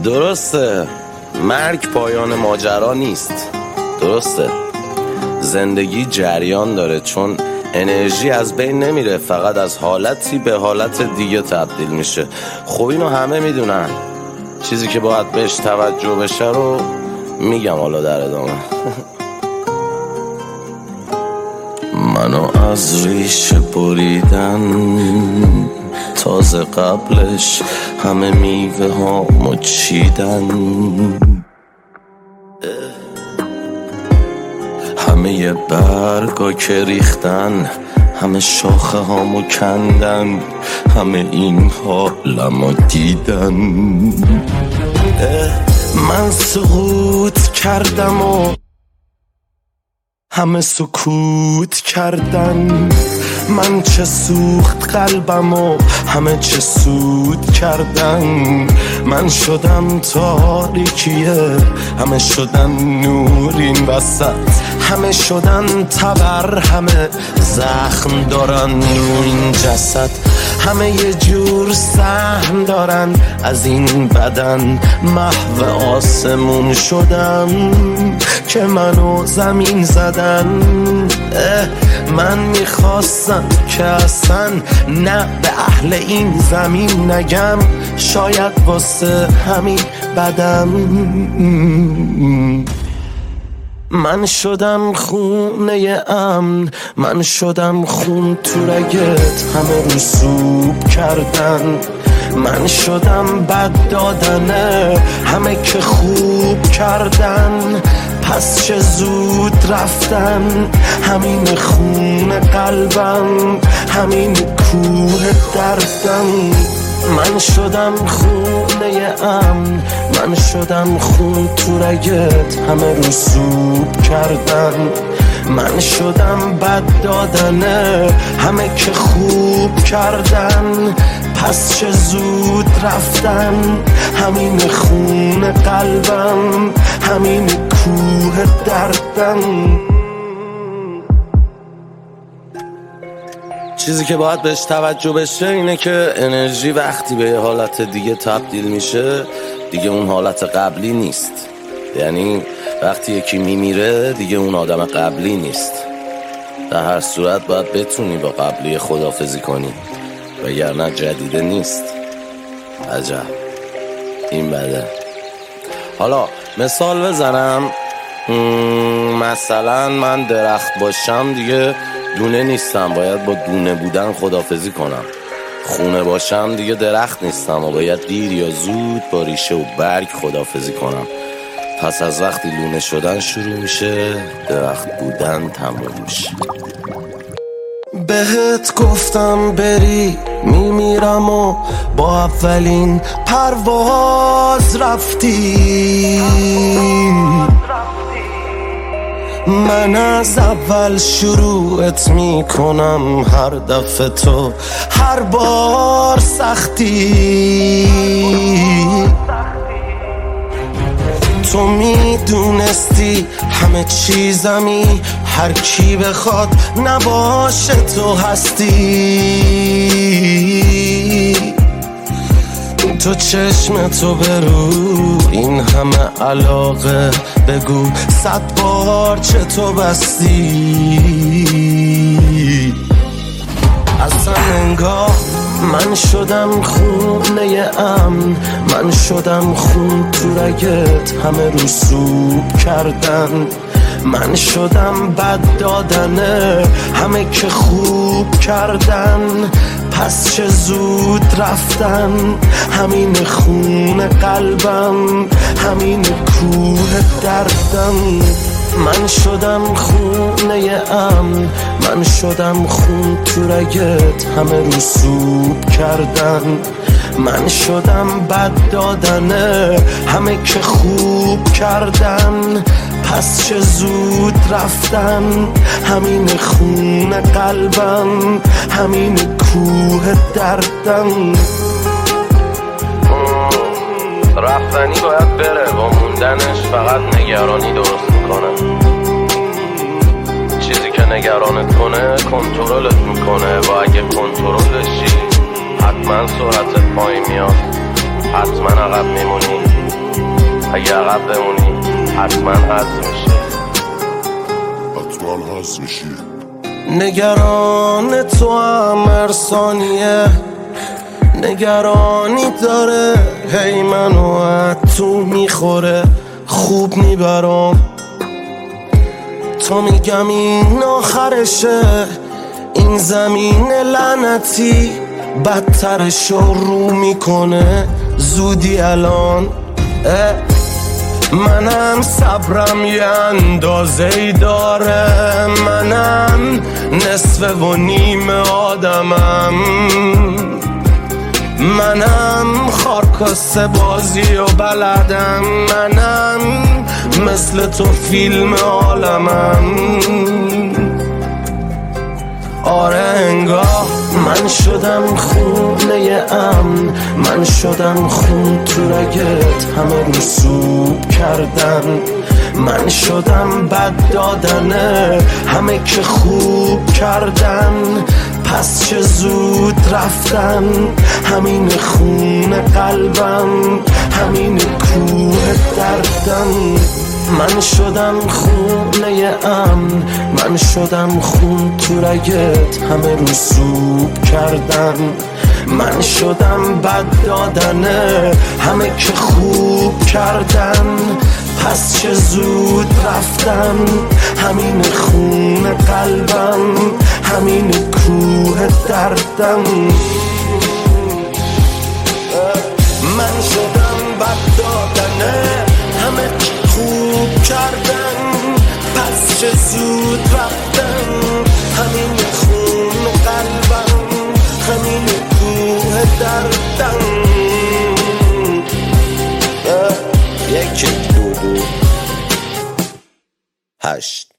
درسته مرگ پایان ماجرا نیست، درسته زندگی جریان داره، چون انرژی از بین نمیره، فقط از حالتی به حالت دیگه تبدیل میشه. خب اینو همه میدونن، چیزی که باید بهش توجه بشه رو میگم حالا در ادامه. منو از ریشه بریدن، تازه قبلش همه میوه ها مچیدن، همه یه برگا که ریختن، همه شاخه هامو کندن، همه این حالمو دیدن. من سقوط کردم و همه سکوت کردن، من چه سوخت قلبم و همه چه سود کردن. من شدم تاریکیه، همه شدن نور این وسط، همه شدن تبر، همه زخم دارن رو این جسد، همه یه جور سهم دارن از این بدن. محو آسمون شدم که منو زمین زدن. من میخواستم که اصلا نه به اهل این زمین نگم، شاید واسه همین بدم. من شدم خونه امن، من شدم خون تو رگت، همه رسوب کردن. من شدم بد دادنه، همه که خوب کردن. پس چه زود رفتن، همین خون قلبم، همین کوه دردم. من شدم خونه امن، من شدم خون تو رگت، همه رسوب کردن. من شدم بد دادنه، همه که خوب کردن. پس چه زود رفتن، همین خون قلبم، همین کوه دردم. چیزی که باید بهش توجه بشه اینه که انرژی وقتی به یه حالت دیگه تبدیل میشه دیگه اون حالت قبلی نیست. یعنی وقتی یکی میمیره دیگه اون آدم قبلی نیست. در هر صورت باید بتونی با قبلی خداحافظی کنی، وگرنه جدیده نیست. عجب این بده. حالا مثال بزنم، مثلا من درخت باشم دیگه دونه نیستم، باید با دونه بودن خداحافظی کنم. خونه باشم دیگه درخت نیستم و باید دیر یا زود با ریشه و برگ خداحافظی کنم. پس از وقتی لونه شدن شروع میشه، درخت بودن تموم میشه. بهت گفتم بری میمیرم و با اولین پرواز رفتی. من از اول شروعت میکنم، هر دفعه تو هر بار سختی. تو میدونستی همه چیزمی، هر کی بخواد نباشه تو هستی. تو چشم تو برو این همه علاقه، بگو 100 بار چطور بستی. اصلا انگار من شدم خونه امن، من شدم خون تو رگت، همه رسوب کردن. من شدم بد دادنه، همه که خوب کردن. پس چه زود رفتن، همین خون قلبم، همین کوه دردم. من شدم خونه امن، من شدم خون تو رگت، همه رسوب کردن. من شدم بد دادنه، همه که خوب کردن. پس چه زود رفتن، همین خون قلبم، همین کوه دردم. رفتنی باید بره، با موندنش فقط نگرانی درست میکنه. چیزی که نگرانت کنه کنترلت میکنه و اگه کنترل بشی حتما سرعتت پایین میاد. حتما عقب میمونی، اگه عقب بمونی حتما حذف میشی. نگران تو هم هر ثانیه، نگرانی داره هی منو از تو میخوره، خوب میبرم تو میگم این آخرشه، این زمین لعنتی بدترشو رو میکنه زودی الان. منم صبرم یه اندازه‌ای داره، منم نصف و نیم آدمم، منم خارکاسته بازی و بلدم، منم مثل تو فیلم عالمم. آره انگار من شدم خونه امن، من شدم خون تو رگت همه رو سوب کردن، من شدم بد دادنه همه که خوب کردن، پس چه زود رفتن همین خون قلبم، همین کوه دردم. من شدم خونه امن، من شدم خون تو رگت همه رو سوب کردن، من شدم بد دادنه همه که خوب کردن، پس چه زود رفتن همین خون قلبم، همین کوه دردم. من شدم بد دادنه همه که خوب کردن، پس چه زود رفتن همین خون قلبم، همین کوه دردم. یک دو 8